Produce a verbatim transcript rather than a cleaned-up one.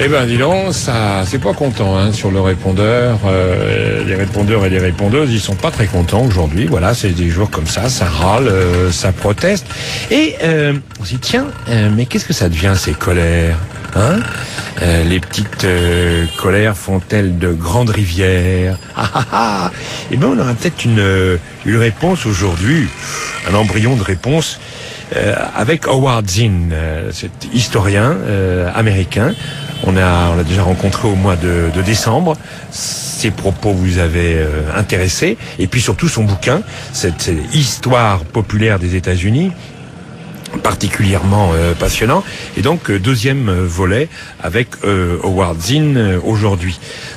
Eh ben, dis donc, ça, c'est pas content hein, sur le répondeur. Euh, les répondeurs et les répondeuses, ils sont pas très contents aujourd'hui. Voilà, c'est des jours comme ça, ça râle, euh, ça proteste. Et euh, on se dit tiens, euh, mais qu'est-ce que ça devient ces colères, hein? Euh, les petites euh, colères font-elles de grandes rivières? Ah ah ah. Eh ben, on aura peut-être une une réponse aujourd'hui, un embryon de réponse. Euh, avec Howard Zinn, euh, cet historien euh, américain. On a, on l'a déjà rencontré au mois de, de décembre. Ses propos vous avaient euh, intéressé. Et puis surtout son bouquin, cette, cette histoire populaire des États-Unis, particulièrement euh, passionnant. Et donc, euh, deuxième volet avec euh, Howard Zinn euh, aujourd'hui.